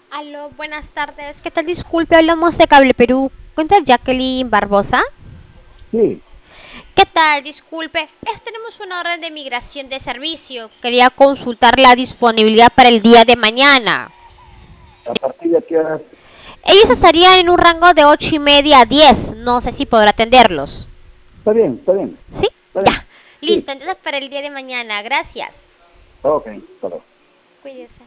Aló, buenas tardes. ¿Qué tal? Disculpe, hablamos de Cable Perú. ¿Cuenta Jacqueline Barbosa? Sí, ¿Qué tal? Disculpe. Tenemos una orden de migración de servicio. Quería consultar la disponibilidad para el día de mañana. a partir de qué horas. Ellos estarían en un rango de 8:30 a 10. No sé si podrá atenderlos. Está bien, está bien, ¿Sí? está bien. Ya. Listo, Sí, entonces para el día de mañana. Gracias. ok, está bien. Cuídese.